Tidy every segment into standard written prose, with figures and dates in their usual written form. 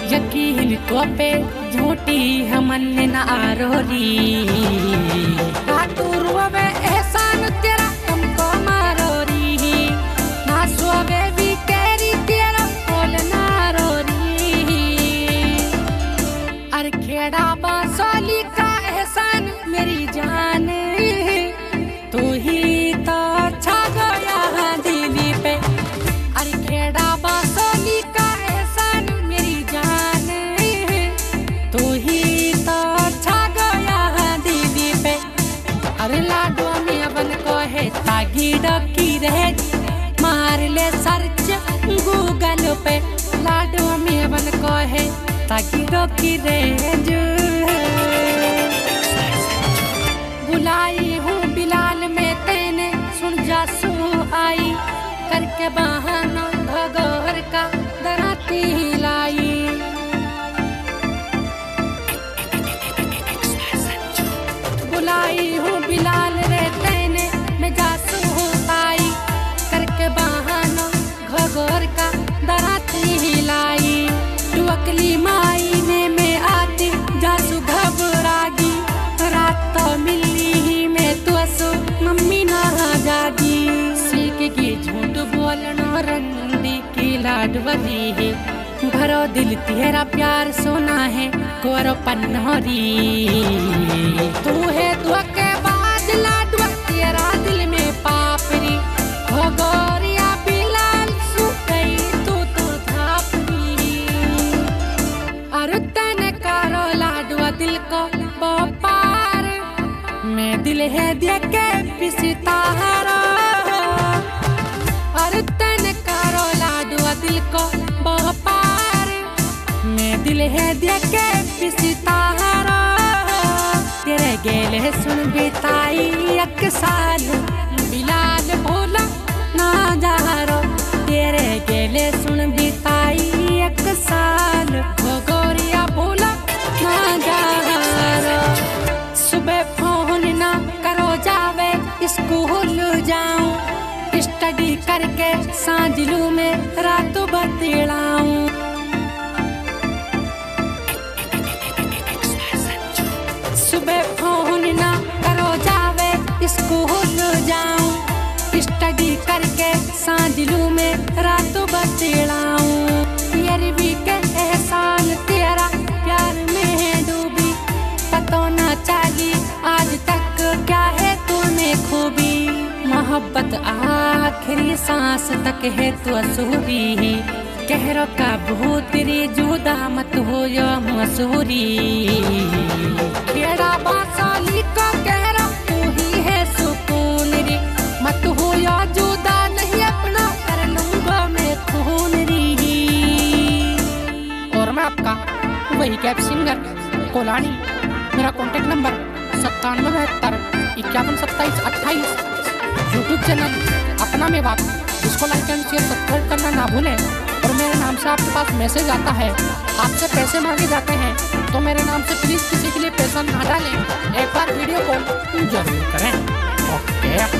यकीन तो पे झूठी हमन न आरोरी रोवे एहसान तेरा तुमको मारोरी ना सोवे भी कैरी तेरा बोल ना रोरी अरे खेड़ा बांसोली का एहसान मेरी जान तू ही तो छा गया दिली पे अरे खेड़ा बांसोली का एहसान मेरी जान तू ही तो छा गया दिली पे अरे लाडो में बन को है तागी डकी रहे मार ले सर्च गूगल पे लाडो में बन को है तागी डकी रहे बुलाई हूँ बिलाल में तेने सुन जासू आई करके बहाना भगोर का दराती लाई बुलाई हूँ बिलाल रे तेने मैं जासू आई करके बहाना भगोर का दराती लाई तू अकली माई ने मैं आती जासू घबरागी रात तो मिली ही मैं तो असो मम्मी ना जागी सीख के झूठ बोलना रंडी की लाडवरी है भरो दिल तेरा प्यार सोना है कोरो पन्नोरी तू है दुआ के बाद लाडवा तेरा दिल में पापरी हो गोरिया बिलाल सु गई तू तो थापरी अरे तने करो लाडवा दिल को पार मैं दिल है दे के पिसतारा अरे तने करो लाडवा दिल को पार मैं दिल है दे के पिसतारा तेरे गेले सुन बिताई एक साल बिलाल भोला ना जारो तेरे गेले सुन बिताई एक साल गोरिया भोला ना जारो सुबह फोन ना करो जावे स्कूल जाऊं स्टडी करके सांझलू में रात बतलाऊं सुबह फोन ना करो जावे स्कूल जाऊं स्टडी करके सांझलू में रात बतलाऊं भी के एहसान तेरा प्यार में डूबी पता ना चली आज तक क्या है तूने खूबी मोहब्बत आखिरी सांस तक है तू असूरी कहरो का भूत रे जुदा मत हो या मसूरी खेड़ा बांसोली को कहरो तू ही है सुकून रे मत हो या जुदा नहीं अपना कर लूंगा मैं खून री और मैं आपका वही कैब सिंगर कोलानी मेरा कॉन्टेक्ट नंबर 9772512728 यूट्यूब चैनल अपना में बात इसको लाइक एंड शेयर सब्सक्राइब करना ना भूलें और मेरे नाम से आपके पास मैसेज आता है आपसे पैसे मांगे जाते हैं तो मेरे नाम से प्लीज किसी के लिए पैसा ना डालें एक बार वीडियो कॉल जरूर करें ओके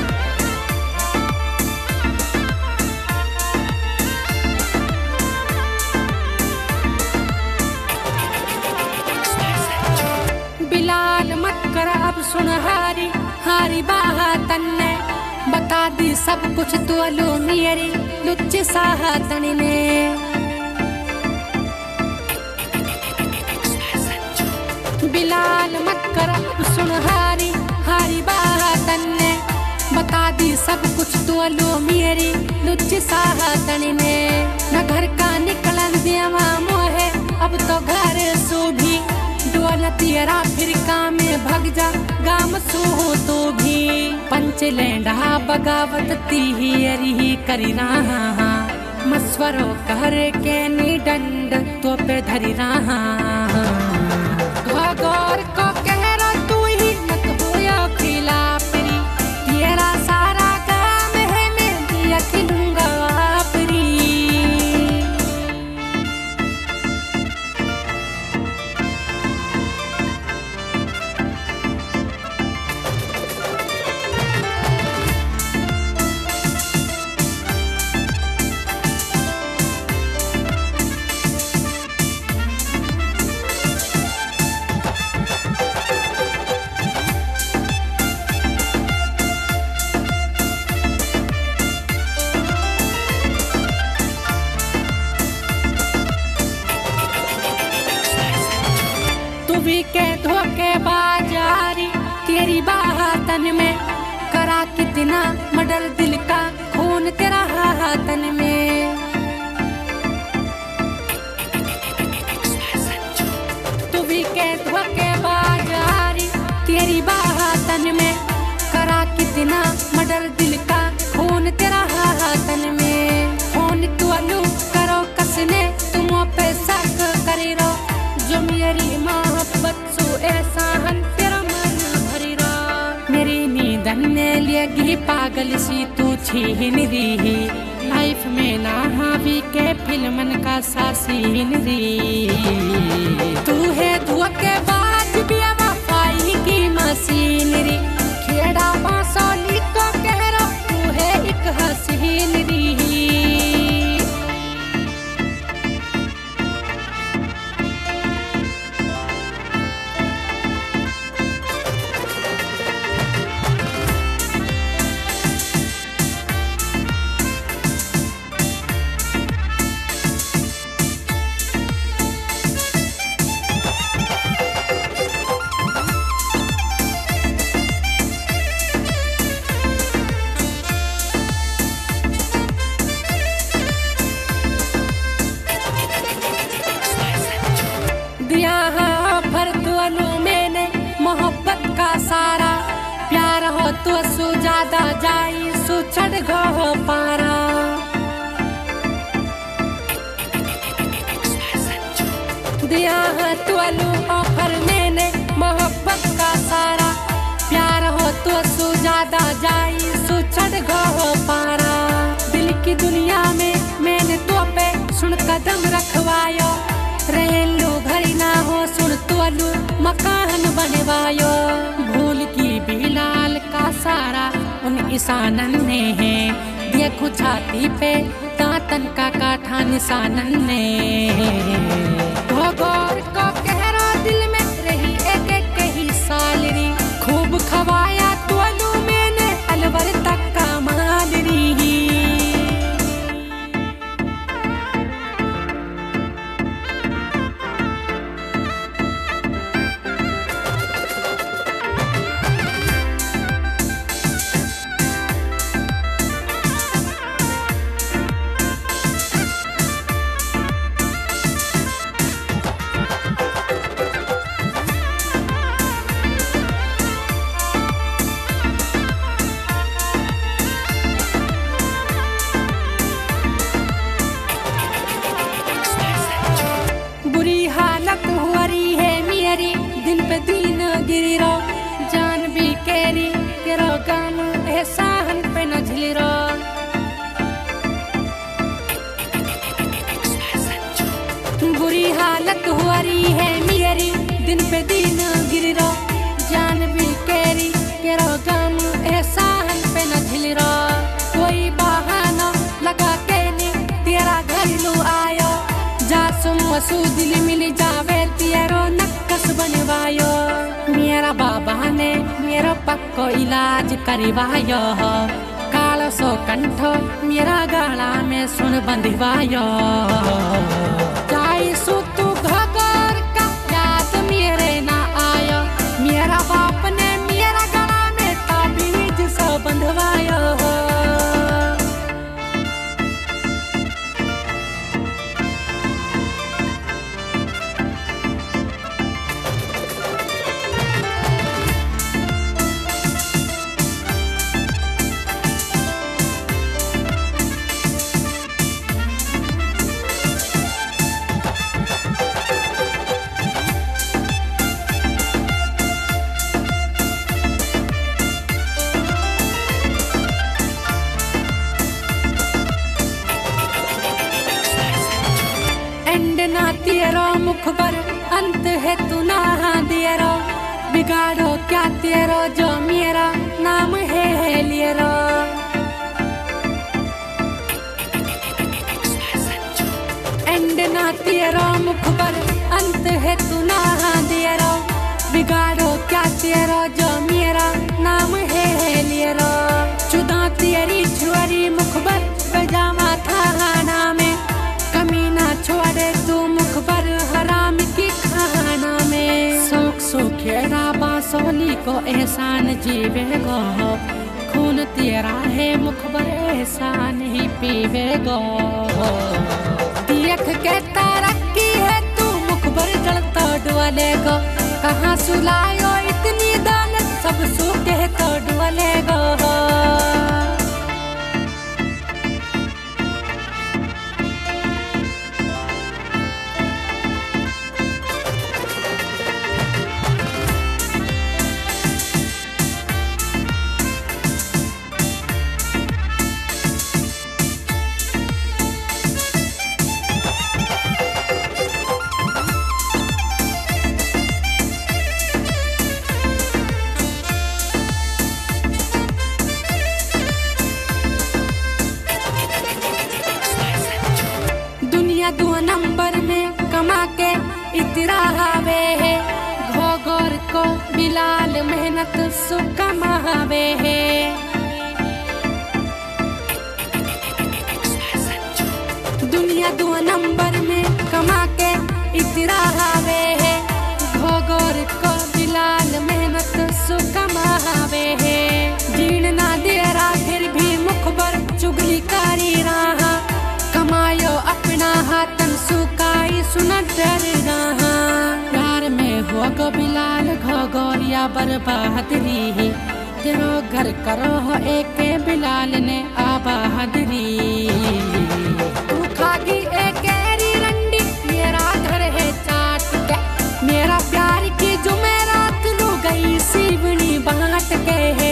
बिलाल मत कर अब सुन हारी बातन ने बता दी सब कुछ तो लो मेरी लुच्च साहतन ने बिलाल मत कर अब सुन हारी बातन ने बता दी सब कुछ तो लो मेरी लुच्च साहतन ने न घर का निकलन देवा मोहे अब तो घर सो भी तेरा फिर काम में भग जा गाम सो तो भी पंच लेंडा बगावत तिहरी करी रहा मस्वरो कर के नी डंड तो पे धरी रहा गौर को कह रो तू ही मत हो या खिलापरी तेरा सारा काम है मैं दिया खिलूंगा आपरी तू भी के धोखेबाजारी तेरी बातन में, करा कितना मर्डर दिल का खून तेरा हाथन में। तू भी के धोखेबाजारी तेरी बातन में, करा कितना मर्डर दिल का खून तेरा हाथन में। फोन तुअलू करो कसने तुम पे शक करे रो, जो मेरी मोहब्बत सो ऐसा हन तेरा मन भरी रो। मेरी नींदन ने लेगी पागल सी तू छीन रही, लाइफ में ना हावी के फिल्मन का सा सीन री। तू है धोखेबाज बेवफाई की मशीनरी, खेड़ा बांसोली को कह रो तू है एक हसीन री। दिया भर तुअलू मैंने मोहब्बत का सारा, प्यार हो तो सु ज्यादा जाई सु चढ़ गो पारा। दिया तुअलू ऑफर मैंने मोहब्बत का सारा, प्यार हो तो सु ज्यादा जाई सु चढ़ गो पारा। दिल की दुनिया में मैंने तो पे सुन कदम रखवायो, रेलू घड़ी ना हो सुन तुअलू मकान बनवायो। भूल की बिलाल का सारा उन इंसानन ने है, देखो छाती पे दांतन का काठा निशानन ने। भगोर को कहरो दिल में रही एक एक ही साल री, खूब खवाया तुअलू मैंने अलवर तक का माल री। बुरी हालत हुआ रही है मेरी, दिन पे दिन गिरी रो, जान भी केरी तेरा गाम एहसान पे न झिली रो। बुरी हालत हुआ रही है मेरी, दिन पे दिन गिरी रो, जान भी केरी तेरा गाम एहसान पे न झिली रो। कोई बहाना लगा के नहीं तेरा घर लू आयो, जासुम मसू दिल मिल जावे तेरो नक्कस बनवायो। मेरा बाबा ने मेरा पक्को इलाज करवायो, काल सो कंठो मेरा गला में सुन बंधवायो। जाई सु तू घगोर का याद मेरे ना आयो, मेरा बाप ने मेरा गला में ताबीज सो बंधवायो। एंड ना तेरो मुखबर अंत है तू ना दियरो, बिगाड़ो क्या तेरो जो मेरा नाम है लियरो। एंड ना तेरो मुखबर अंत है तू ना दियरो, बिगाड़ो क्या तेरो जो मेरा नाम है लियरो। जुदा तेरी छुरी मुखबर पजामा था में, कमी ना छोड़े तू मुखबर हराम की खाना में। को एहसान जीवेगो, खून तेरा है मुखबर एहसान ही पीवेगो। देख के तरक्की है तू मुखबर जलता डुअलेगो, कहाँ सुलायो इतनी दौलत सब सूखे तो डुअलेगो। दुनिया 2 नंबर में कमा के इतरा हावे है, घोघर को बिलाल मेहनत सु कमावे है। दुनिया 2 नंबर में कमा के इतरा हावे है, घोघर को बिलाल मेहनत सु कमावे है। जीण ना देरा फिर भी मुखबर चुगली करी रहा, कमायो अपना हाथन सुकाई सुन डर रहा। प्यार में हो गो बिलाल घोघरिया बर्बादरी, तेरो घर करो हो एक बिलाल ने आबादरी। तू खागी एक रंडी मेरा घर है चाट के, मेरा प्यार की जुमेरात लू गई सीवनी बांट के है।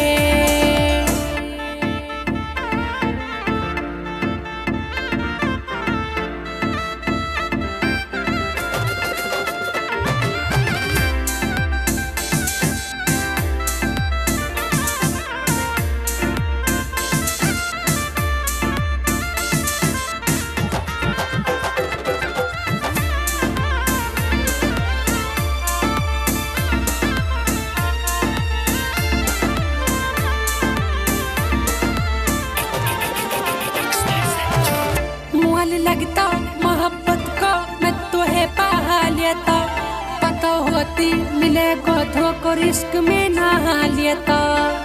लगता मोहब्बत को मैं तुहे पा लेता, पता होती मिले गोधो को रिस्क में नहा लेता।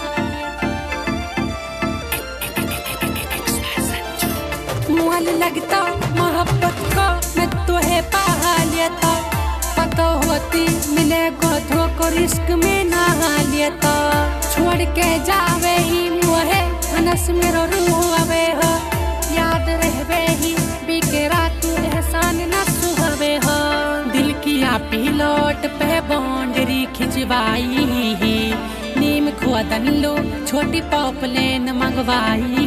मुअल लगता मोहब्बत को मैं तुहे पा लेता, पता होती मिले गोधो को रिस्क में नहा लेता। छोड़ के जावे ही मुहे हनस मेरो रूह आवे हो, याद रहवे ही बिकेरा तू एहसान न सुहवे हो। दिल किया पिलोट पे बाउंड्री खिंचवाई, नीम खुदन लो छोटी पॉपलेन मंगवाई।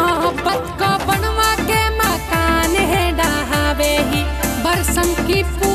मोहब्बत को बनवा के मकान है डहावे ही, बरसम की